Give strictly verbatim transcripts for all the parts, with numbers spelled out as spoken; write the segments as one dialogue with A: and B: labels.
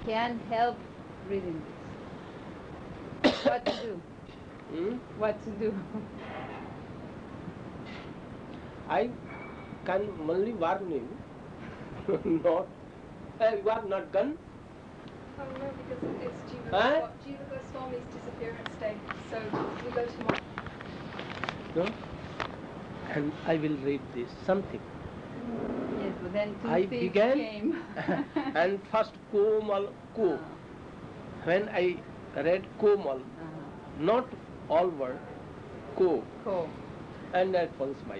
A: can't help reading this. What to do?
B: Hmm?
A: What to do?
B: I can only warn you, not, uh, you are not gun?
C: Oh no, because it's Jiva,
B: Huh?
C: Jiva Goswami's disappearance day, so we go tomorrow.
B: No? And I will read this, something.
A: Yes, but then two
B: I
A: thieves
B: began
A: came.
B: and first Komal Ko.
A: Ah.
B: When I read Komal,
A: Uh-huh.
B: not all word, Ko,
A: Cool.
B: and at once my.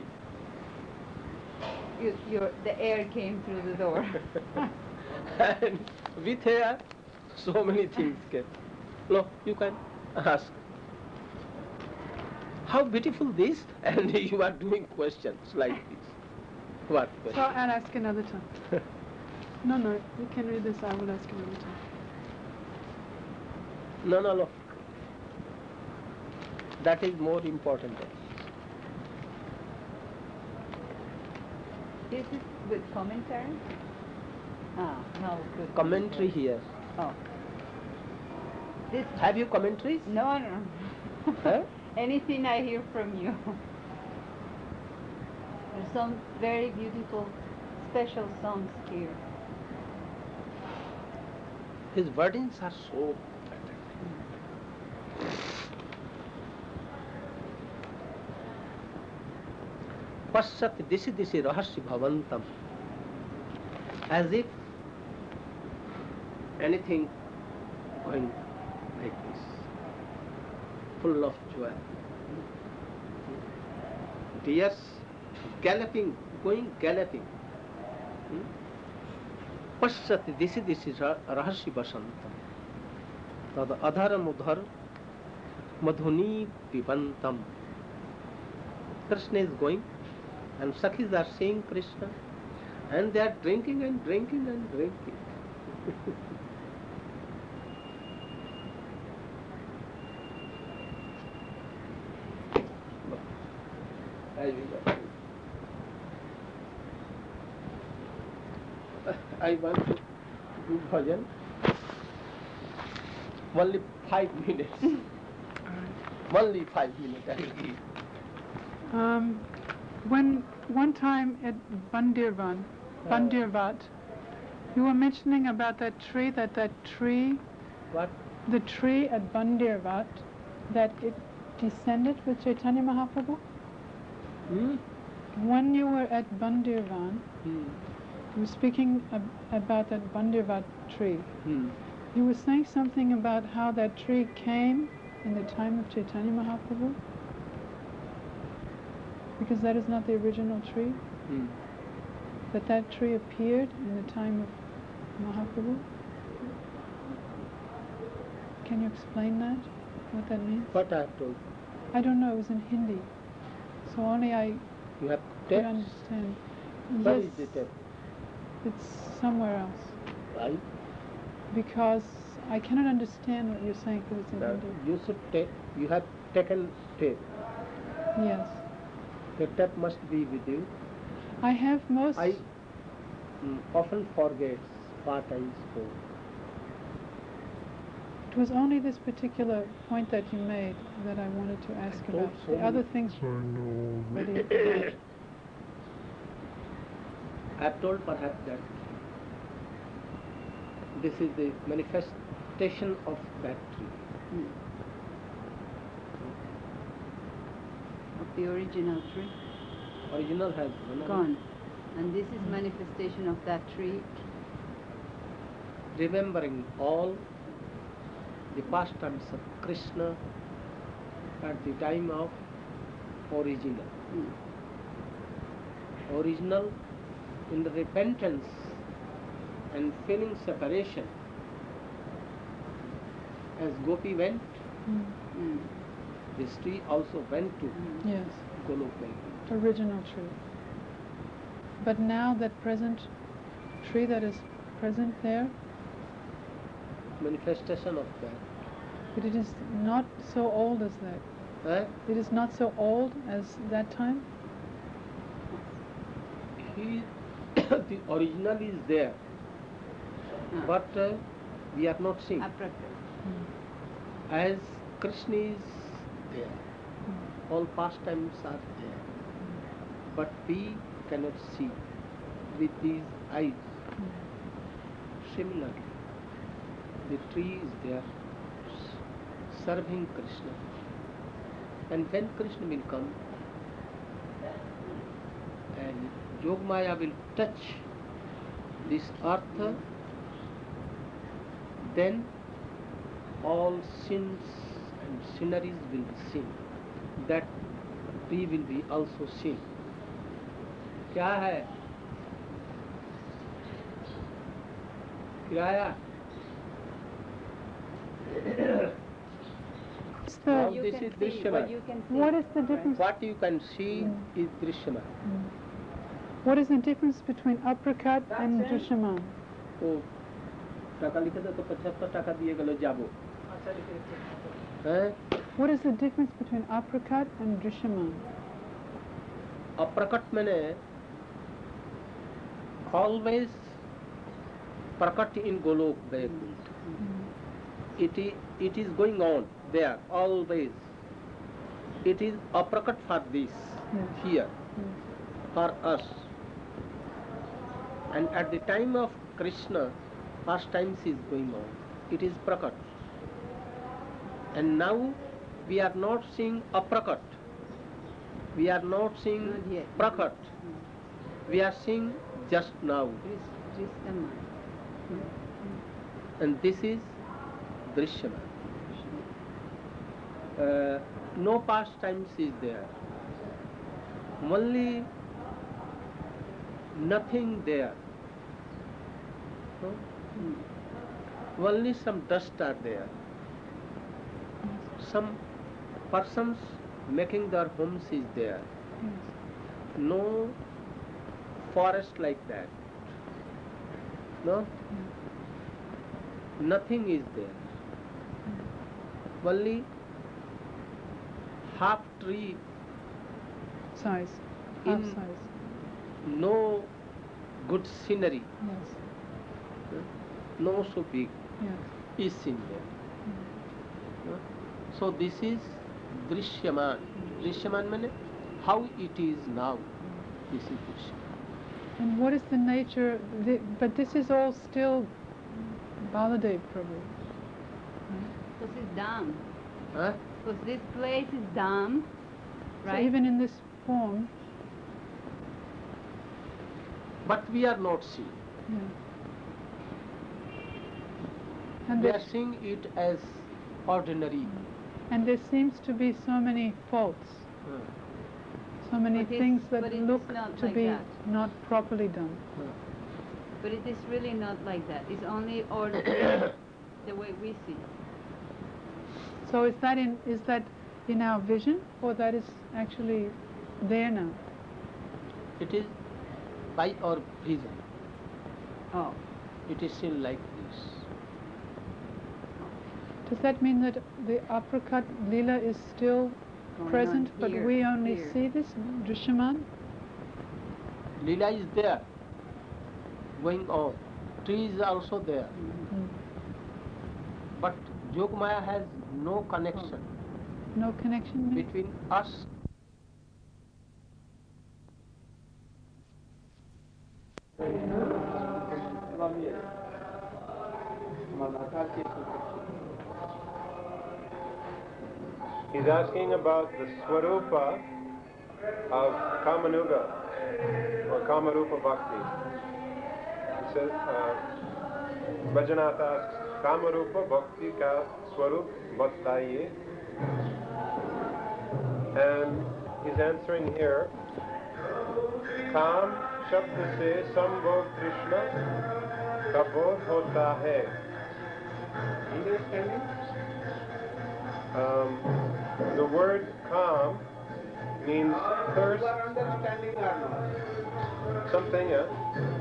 A: You, your, the air came through the door.
B: And with air, so many things came. No, you can ask. How beautiful this, and you are doing questions like this. What
D: So
B: question?
D: I'll ask another time. No, no, you can read this. I will ask another time.
B: No, no, no. That is more important.
A: This is with commentary? Ah, no, good
B: Commentary here.
A: Oh. This,
B: Have you commentaries?
A: no, no.
B: Huh?
A: Anything I hear from you. There's some very beautiful, special songs here.
B: His wordings are so better. Paschat disi disi rahasya bhavantam. As if anything going like this, full of joy. Deers galloping, going galloping. Paschat disi disi rahasya basantam. Tad adhara mudhar madhuni pibantam. Krishna is going and Sakhis are seeing Krishna and they are drinking and drinking and drinking. I will. I want to do bhajan. Only five minutes. Only five minutes I will give.
D: Um, when one time at Bandirvan, Bandirvat, you were mentioning about that tree, that that tree,
B: What?
D: the tree at Bandirvat, that it descended with Chaitanya Mahaprabhu.
B: Hmm?
D: When you were at Bandirvan,
B: Hmm.
D: you were speaking ab- about that Bandirvat tree.
B: Hmm.
D: You were saying something about how that tree came in the time of Chaitanya Mahaprabhu, because that is not the original tree,
B: Hmm.
D: that that tree appeared in the time of Mahaprabhu. Can you explain that, what that means?
B: What I have told?
D: I don't know, it was in Hindi, so only I
B: You have
D: could
B: text?
D: understand.
B: Where
D: Yes,
B: is the text?
D: it's somewhere else,
B: Why?
D: because I cannot understand what you're saying because it's in
B: Uh,
D: Hindi.
B: you should take. You have taken tape.
D: Yes.
B: The tape must be with you.
D: I have most...
B: I mm, often forget what I spoke.
D: It was only this particular point that you made that I wanted to ask
B: I told
D: about.
B: so
D: The
B: many
D: other things already forgot.
B: I have told perhaps that this is the manifestation of that tree.
A: Mm. Of the original tree.
B: Original has gone.
A: Gone. And this is manifestation of that tree.
B: Remembering all the pastimes of Krishna at the time of original.
A: Mm.
B: Original in the repentance and feeling separation. As Gopi went,
D: Mm.
A: Mm.
B: this tree also went to
A: Mm.
D: Yes,
B: Golok.
D: original tree. But now that present tree that is present there,
B: Manifestation of that.
D: but it is not so old as that.
B: Eh?
D: It is not so old as that time.
B: He, the original is there,
A: Ah.
B: but uh, we are not seeing.
A: Aprakat.
B: As Krishna is there, all pastimes are there, but we cannot see with these eyes. Similarly, the tree is there serving Krishna, and when Krishna will come and Yogmaya will touch this earth, then all sins and sinneries will be seen. That tree will be also seen. क्या है? किराया?
D: What's the,
B: Now
A: You
B: this
A: can
B: is
A: see
B: Drishyman.
A: what you can see.
D: what is the difference?
B: What you can see is Drishyman.
D: What is the difference between apricot and drishyaman?
B: तो टाका लिखे था तो पचहत्तर टाका दिए गलो जाबो हैं?
D: What is the difference between apricot and drishyaman?
B: अप्रकट मैंने always prakat in Golok Vaikunt. It is, it is going on there always. It is aprakat for this
D: Yes.
B: here for us. And at the time of Krishna, pastimes is going on. It is prakat. And now we are not seeing aprakat. We are not seeing
A: Not yet.
B: prakat. We are seeing just now.
A: Dris- Drisyaman.
B: And this is Drishyman. Uh, no pastimes is there. Only nothing there. No? Only some dust are there. Some persons making their homes is there. No forest like that. No? Nothing is there. Only half tree,
D: Size, half
B: In-
D: size.
B: no good scenery,
D: Yes,
B: no so big
D: yes.
B: is seen there. No? So this is Drisyaman. Drisyaman means how it is now. This is Drisyaman.
D: And what is the nature? The, but this is all still Baladev Prabhu.
A: Because it's Dham.
B: Huh?
A: Because this place is Dham,
D: So
A: right?
D: even in this form,
B: But we are not seeing.
D: yeah. And
B: We
D: there,
B: are seeing it as ordinary.
D: and there seems to be so many faults,
B: Huh.
D: so many
A: But it's-
D: things that
A: but it is
D: look
A: not
D: to
A: like
D: be
A: that.
D: not properly done.
B: Huh.
A: But it is really not like that. It's only ordinary the way we see.
D: So is that in is that in our vision, or that is actually there now?
B: It is by our vision.
A: Oh.
B: It is seen like this.
D: Does that mean that the apricot lila is still
A: Going
D: present,
A: on
D: but
A: here,
D: we only
A: here.
D: see this Drisyaman?
B: Lila is there, going on. Tree is also there.
D: Mm.
B: But Yogmaya has no connection
D: No connection? maybe?
B: between us.
E: He's asking about the Swarupa of Kamanuga, or Kamarupa Bhakti. He says, uh, Bhajanath asks, Kamarupa Bhakti ka Swarup Bhaktaiye. And he's answering here, Kam Shabd se Sambhog Krishna ka bodh hota hai. Understanding? Um, the word kam means thirst. Something, uh,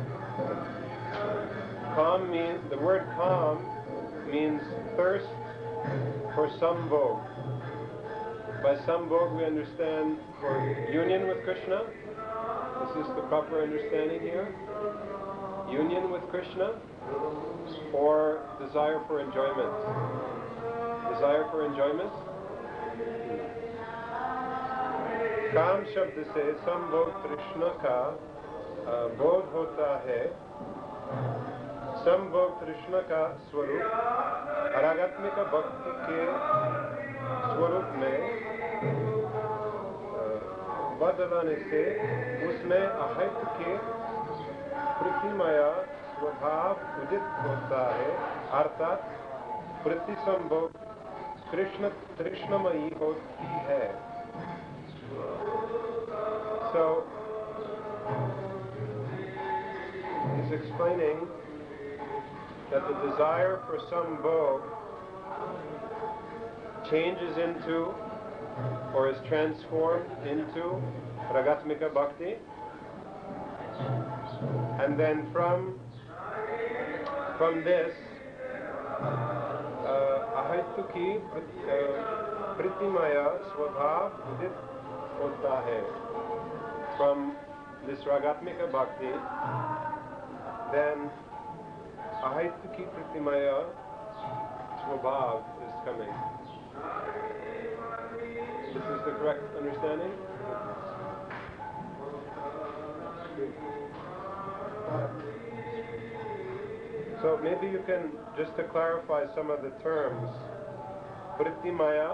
E: kam means, the word kam means thirst for sambhog. By sambhog we understand for union with Krishna. This is the proper understanding here. union with Krishna or desire for enjoyment? Desire for enjoyment? काम शब्द से संभोग तृष्णा का बोध होता है। संभोग तृष्णा का स्वरूप रागात्मिक भक्ति के स्वरूप में बदलाने से उसमें अहैत के प्रतिमय स्वभाव उदित होता है, अर्थात प्रतिसंभोग कृष्ण तृष्णमयी होती है। So he's explaining that the desire for some bhog changes into or is transformed into ragatmika bhakti, and then from from this ahaytuki pritimaya swabhav udit hota hai. From this ragatmika bhakti, then ahaytuki pritimaya swabhav is coming. This is the correct understanding? So maybe you can, just to clarify some of the terms, pritimaya,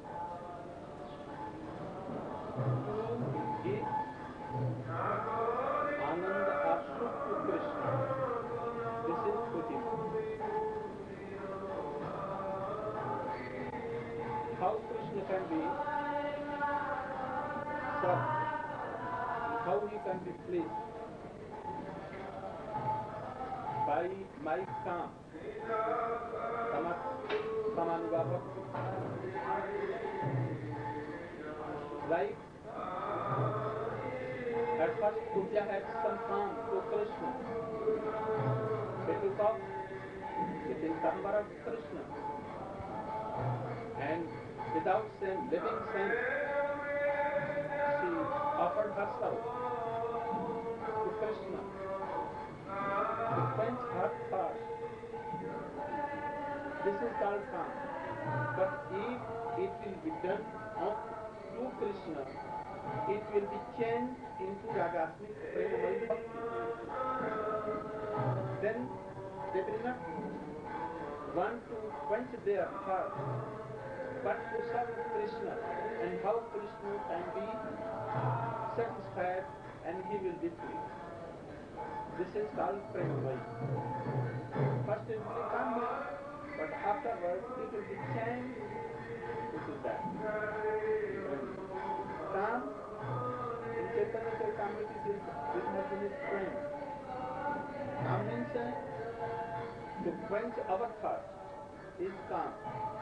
B: how Krishna can be served, how he can be pleased by my काम, समानुभावक, like at first Puja had some calm to Krishna, they took off within number of Krishna, and without saying living sense, she offered herself to Krishna to quench her thirst. This is called calm. But if it will be done up to Krishna, it will be changed into ragasmic prema bhakti. Then they will not want to quench their thirst, but to serve Krishna, and how Krishna can be satisfied and he will be free. This is called prema. First it will come, but afterwards it will be changed into that. Calm, in Chaitanya Charitamrita it is written as prema. Calm means to quench our thirst is calm.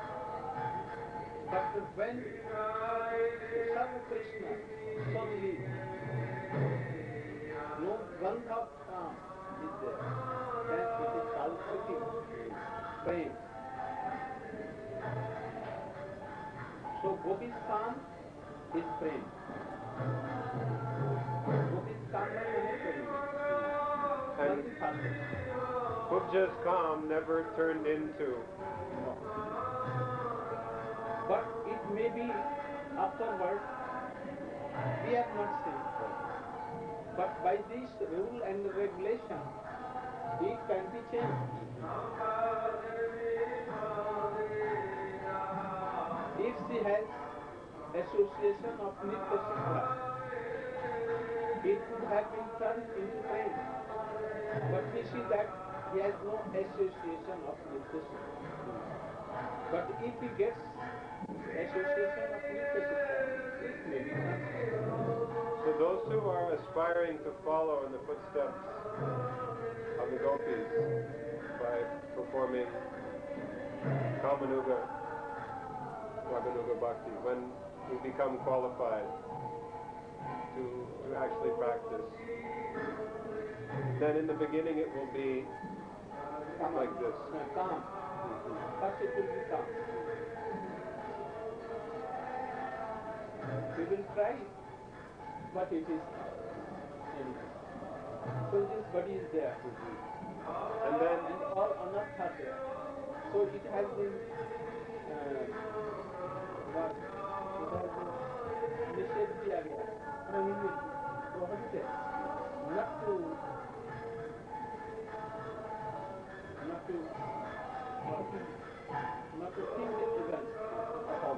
B: But when to serve Krishna solely, no gandha of calm is there, then it is called pratim, prem. So Gopi's calm is prem. Gopi's calm is prem.
E: And Puja's calm never turned into.
B: But it may be afterward, we have not seen. But by this rule and regulation, it can be changed. If she has association of Nitya Siddha, it could have been turned into pain. But we see that he has no association of Nitya Siddha. But if he gets association of Nitya Siddha, it may be transformed.
E: So those who are aspiring to follow in the footsteps of the gopis by performing Kamanuga, Raganuga Bhakti, when we become qualified to, to actually practice, then in the beginning it will be like this.
B: Calm. First it will be calm. We will try, but it is anything. So this body is there.
E: And then
B: And all anarthas are there. So it has been uh, what? It has been निषेध किया गया, prohibited, prohibited, not to, not to, not to think against upon.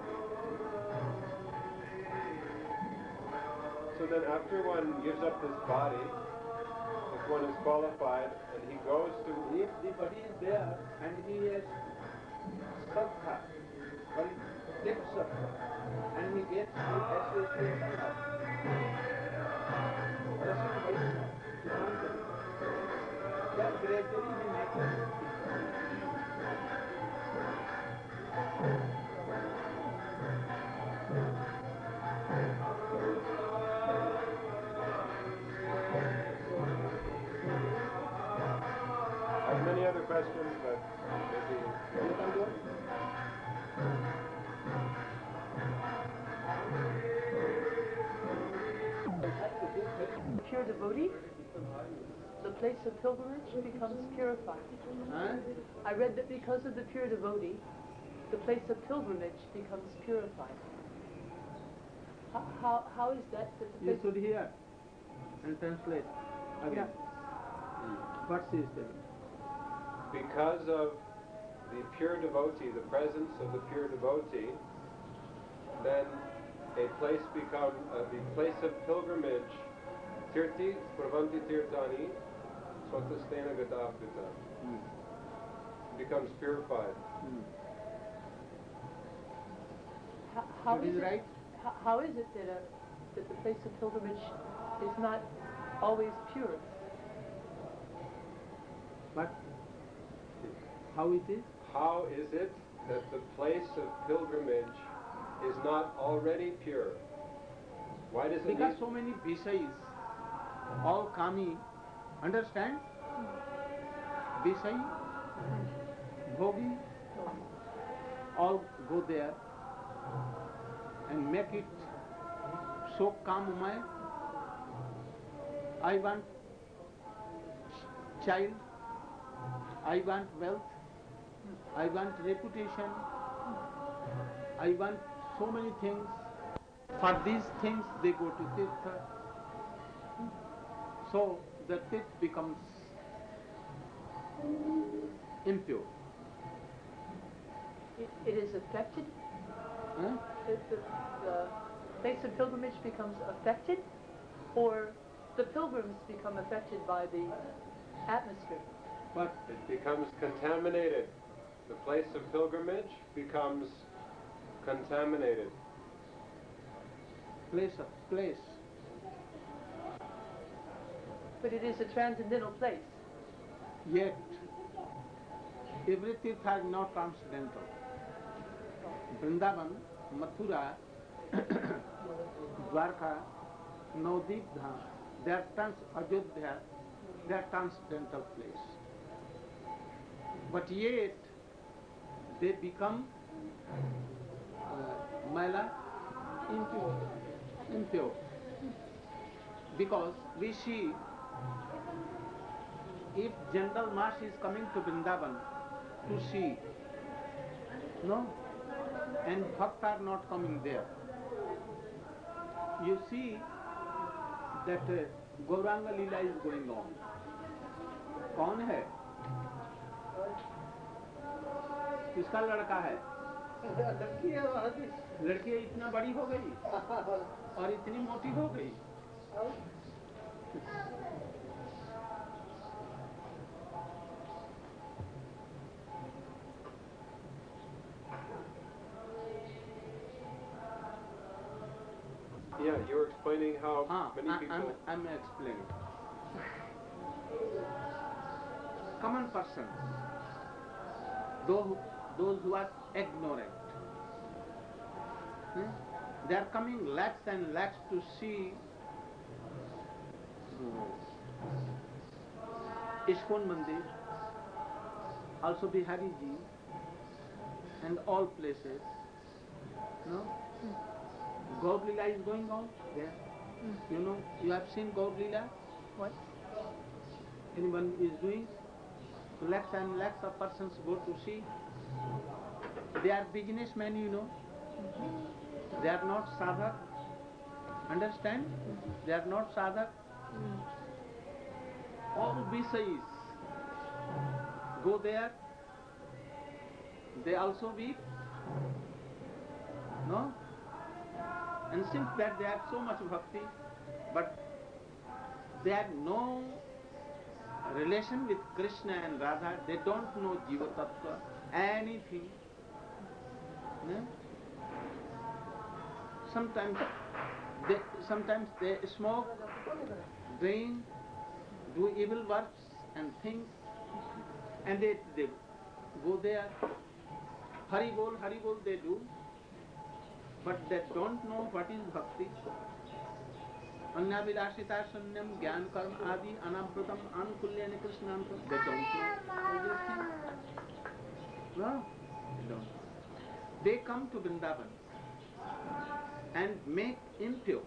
E: So then after one gives up this body, if one is qualified and he goes to,
B: If the body is there and he has sattva, very deep sattva, and he gets the association of Rasam Vaishnava, that gradually he makes it.
E: I have many other questions, but maybe
B: You can do it.
F: Pure devotee, the place of pilgrimage becomes purified.
B: Huh?
F: I read that because of the pure devotee, the place of pilgrimage becomes purified. How, how, how is that? that the
B: You
F: place
B: should hear and translate again. What she is telling.
E: because of the pure devotee, the presence of the pure devotee, then a place become uh, the place of pilgrimage. Tirti pravanti tirtani swatastena gadavdita becomes purified.
B: Hmm.
F: how, how
B: That
F: is
B: is
F: it,
B: right.
F: How, how is it that, a, that the place of pilgrimage is not always pure?
B: But how it is?
E: How is it that the place of pilgrimage is not already pure? Why does it
B: Because
E: need
B: so many Vishais, all kami, understand? Vishai, Bhogi, all go there and make it so kamumay. I want ch- child, I want wealth, I want reputation, I want so many things. For these things they go to Tirtha. So the tirth becomes impure.
F: It, it is affected?
B: Huh?
F: The, the, the place of pilgrimage becomes affected? Or the pilgrims become affected by the atmosphere?
B: But
E: it becomes contaminated? The place of pilgrimage becomes contaminated.
B: place of place.
F: But it is a transcendental place.
B: Yet every tirtha is not transcendental. Vrindavan, Mathura, Dwarka, Navadvip Dham, they are trans Ajodhya, they are transcendental place. But yet they become uh, mala, impure, impure. Because we see if general mass is coming to Vrindavan to see, no, and bhakt are not coming there. You see that uh, Gauranga Leela is going on. कौन है? किसका लड़का है? लड़की है महाराज। लड़की इतना बड़ी हो गई और इतनी मोटी हो गई।
E: Yeah, you were explaining how
B: हाँ,
E: many
B: I,
E: people.
B: I'm, I'm explaining. Common persons, those, those who are ignorant, hmm? they are coming lakhs and lakhs to see ISKCON Mandir, also Bihari Ji, and all places. No? Gaur Leela is going on there. You know, you have seen Gaur Leela?
F: What?
B: anyone is doing. Lakhs and lakhs of persons go to see. They are businessmen, you know. They are not sadhak. Understand? They are not sadhak. All Visayis go there. They also weep. No? And since that they have so much bhakti, but they have no relation with Krishna and Radha, they don't know Jiva Tattva, anything. No? Sometimes they, sometimes they smoke, drink, do evil works and things, and they, they go there. Hari Bol, Hari Bol they do, but they don't know what is bhakti. Annavilashita sunyam gyan karma adi anampratam anukulyani krishnampratam. They don't know everything. No, they don't. They come to Vrindavan and make impure.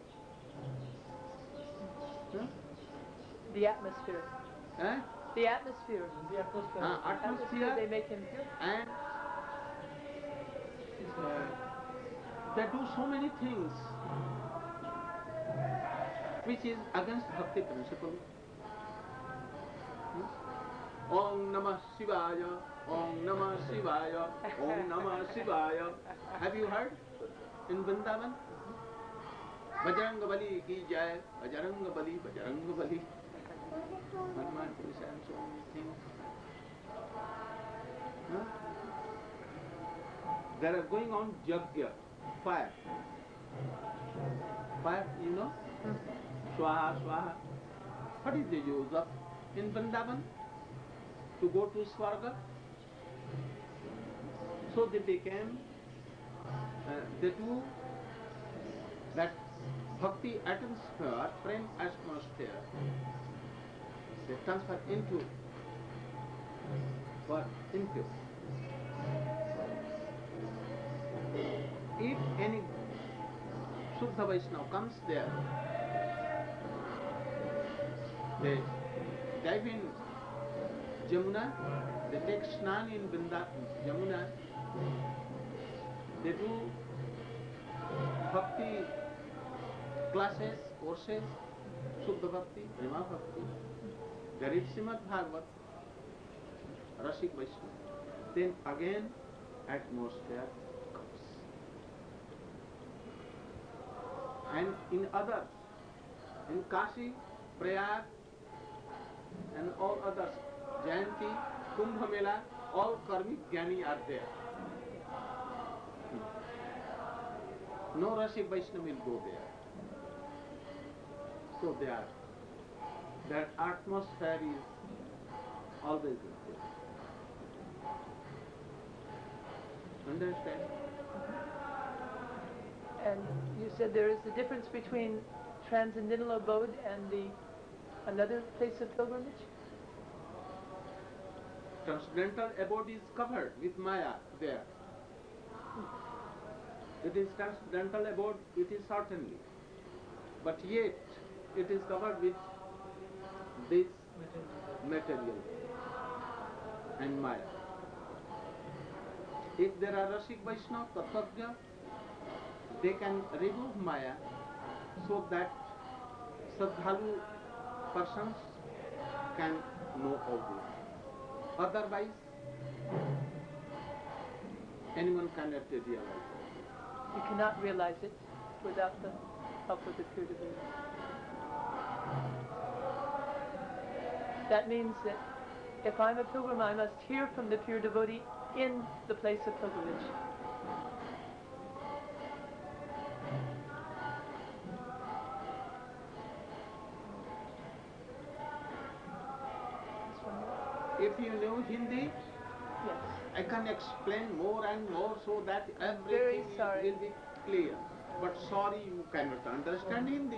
B: Huh?
F: The atmosphere.
B: Eh?
F: The atmosphere.
G: The atmosphere.
B: Uh, atmosphere.
F: They make impure.
B: And uh, they do so many things which is against bhakti principle. Hmm? Om Namah Shivaya, Om Namah Shivaya, Om Namah Shivaya. Have you heard in Vrindavan? Bajranga Bali ki jai, Bajranga Bali, Bajranga Bali. Hanuman Krishna and so many things. Huh? There are going on yajna, fire. Fire, you know? Swaha, Swaha. What is the use of in Vrindavan? To go to Swarga? So they became, uh, they do that bhakti atmosphere, prem atmosphere, they transfer into what? Impure. If any Shuddha Vaishnava comes there, they dive in Jamuna, they take snan in Vrindavan, Jamuna, they do bhakti classes, courses, Shuddha Bhakti, Prema Bhakti, they read Srimad Bhagavat, Rasik Vaishnava. Then again atmosphere comes. And in others, in Kashi, Prayag, and all others, Jayanti, Kumbh Mela, all karmic jnani are there. No Rasik Vaishnava will go there. So they are. That atmosphere is always there. Understand?
F: And you said there is a difference between transcendental abode and the another place of pilgrimage?
B: Transcendental abode is covered with Maya there. It is transcendental abode, it is certainly. But yet, it is covered with this material and Maya. If there are Rasik Vaishnava, Tattva, they can remove Maya so that Sadhalu persons can know all this. Otherwise, anyone cannot realize it.
F: You cannot realize it without the help of the pure divinity. That means that if I'm a pilgrim, I must hear from the pure devotee in the place of pilgrimage.
B: If you know Hindi,
F: Yes.
B: I can explain more and more so that
F: Very
B: everything
F: sorry.
B: will be clear. But sorry, you cannot understand Hindi.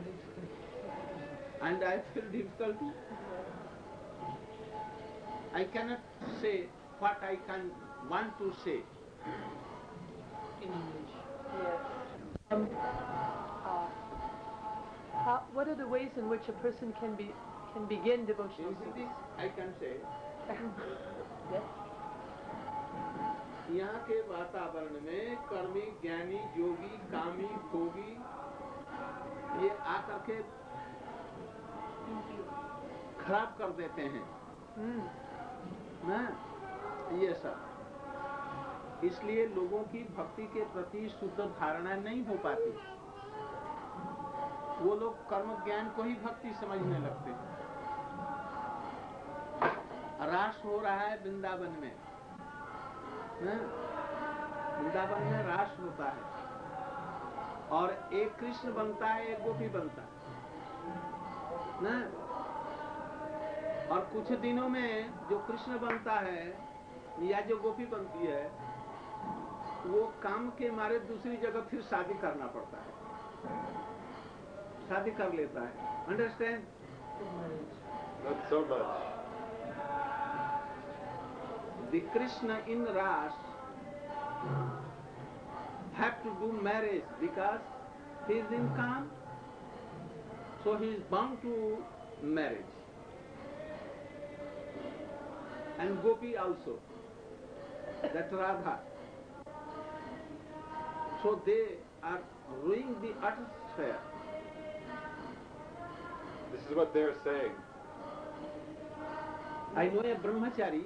B: And I feel difficulty. I cannot say what I can want to say.
G: In English.
F: Yes. Um, uh, how, what are the ways in which a person can be can begin devotional
H: In Hindi,
F: service.
H: I can say,
F: Yes?
H: यहाँ के वातावरण में कर्मी, ज्ञानी, योगी, कामी, भोगी ये आकर के खराब कर देते हैं
F: Mm.
H: ना ये सब। इसलिए लोगों की भक्ति के प्रति शुद्ध धारणा नहीं हो पाती। वो लोग कर्म ज्ञान को ही भक्ति समझने लगते हैं। रास हो रहा है वृंदावन में, ना? वृंदावन में रास होता है और एक कृष्ण बनता है, एक गोपी बनता है, ना? और कुछ दिनों में जो कृष्ण बनता है या जो गोपी बनती है, वो काम के मारे दूसरी जगह फिर शादी करना पड़ता है, शादी कर लेता है। Understand?
E: Not so much.
H: The Krishna in Ras have to do marriage because he is in Kam, so he is bound to marriage. And Gopi also, that Radha. So they are ruining the atmosphere.
E: This is what they're saying.
H: I know a brahmachari,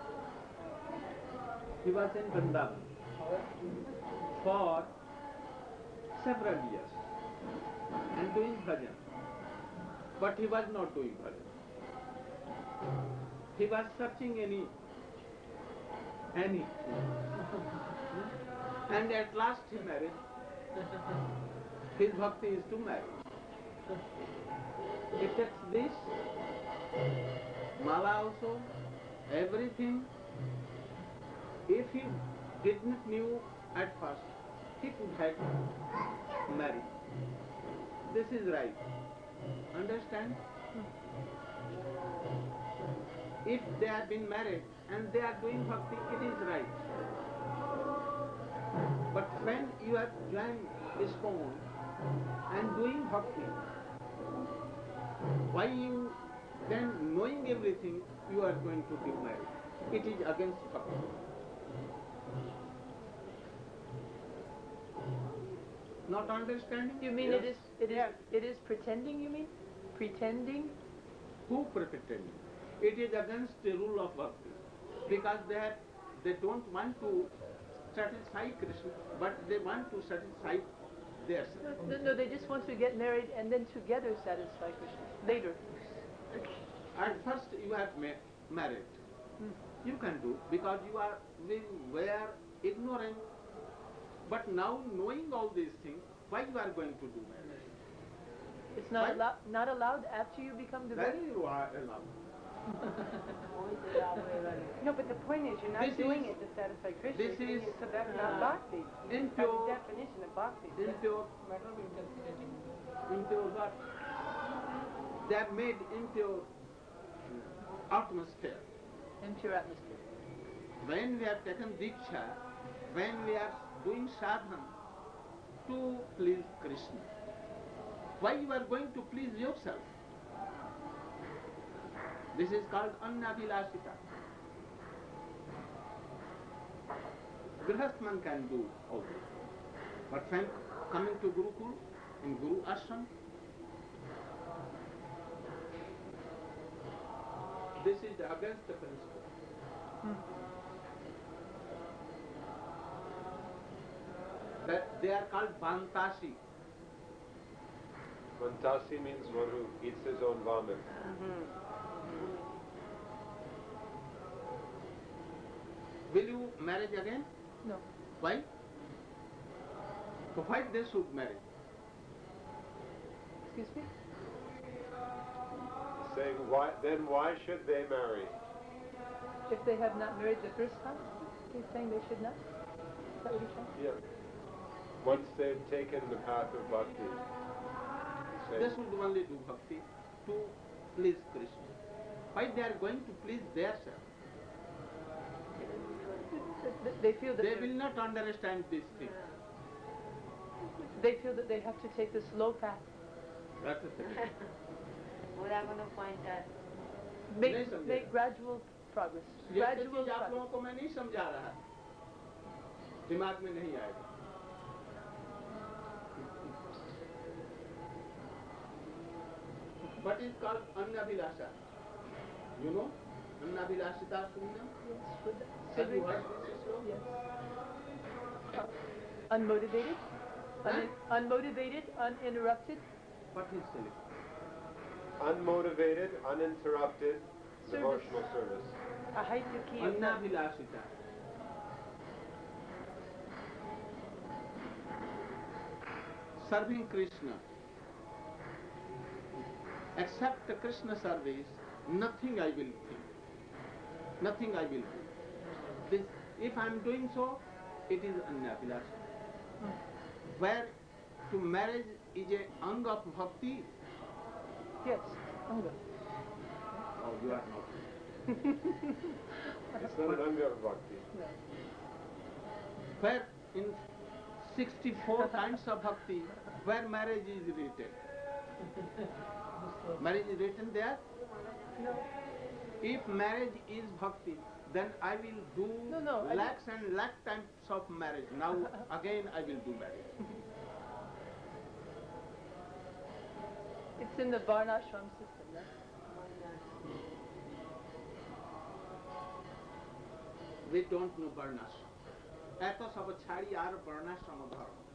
H: he was in Vrindavan for several years and doing bhajan, but he was not doing bhajan. He was searching any, any, and at last he married. His bhakti is to marry. He takes this, mala also, everything. If he didn't knew at first, he could have married. This is right. Understand? If they have been married and they are doing bhakti, it is right. But when you have joined ISKCON and doing bhakti, why you then knowing everything you are going to be married? It is against bhakti. Not understanding?
F: You mean
E: Yes.
F: it is it is it is pretending? You mean pretending?
H: Who pretending? It is against the rule of bhakti, because they have, they don't want to satisfy Krishna, but they want to satisfy their self.
F: No, no, they just want to get married and then together satisfy Krishna later.
H: At first you have ma married.
F: Hmm.
H: You can do because you are we were ignorant. But now knowing all these things, why you are going to do marriage?
F: It's not
H: Why?
F: allowed not allowed after you become
H: Very
F: devotee.
H: you are allowed.
I: No, but the point is, you're not
H: This
I: doing
H: is-
I: it to satisfy Krishna.
H: this
I: you're doing
H: is-
I: it, so that's not bhakti. That's the
H: Impure,
I: definition of bhakti.
H: impure, impure what? They have made impure atmosphere.
F: Impure atmosphere.
H: When we have taken Diksha, when we are doing sadhana to please Krishna, why you are going to please yourself? This is called Annabhilasita. Grihastman can do all this. But when coming to Gurukul, in Guru Ashram, this is against the principle. That they are called Bantasi.
E: Mantasi means one who eats his own vomit.
H: Will you marry again?
F: No.
H: Why? So why they should marry?
F: Excuse me?
E: Saying why? Then why should they marry?
F: If they have not married the first time, he's saying they should not? Is that what he's saying?
E: Yeah. Once they've taken the path of bhakti.
H: They
E: Saying,
H: should only do bhakti to please Krishna. Why they are going to please their self?
F: Th- They feel that
H: They
F: they're-
H: will not understand this thing.
F: they feel that they have to take the slow path.
H: That's the thing.
I: What I'm going to find that.
F: Make,
H: नहीं समझे।
F: make gradual progress.
H: ये
F: Gradual
H: चीज आप
F: progress.
H: लोगों को मैं नहीं समझा रहा, दिमाग में नहीं आएगा। What is called Annabhilasha? You know? Annabhilashita Shunna?
F: Yes, with
H: Have you
F: Siddhi-
H: heard this slogan?
F: Yes. Uh, unmotivated,
H: Huh?
F: un- unmotivated, uninterrupted.
H: What is it?
E: Unmotivated, uninterrupted
F: Service.
E: devotional service.
I: Ahaitukhi.
H: Annabhilashita. Serving Krishna. Except Krishna service, nothing I will think. Nothing I will do. This, if I am doing so, it is Annabhilasha. Where to marriage is a anga of bhakti.
F: Yes. Anga.
H: Oh, you are not.
E: It's not an anga of bhakti.
F: No.
H: Where in sixty-four kinds of bhakti, where marriage is written. Marriage is written there?
F: No.
H: If marriage is bhakti, then I will do
F: No, no, I
H: lakhs and lakh times of marriage. Now again I will do marriage.
F: It's in the Varnashram system, no?
H: We don't know Varnashram. এত সব ছাড়ি আর বর্ণাশ্রম ধর্ম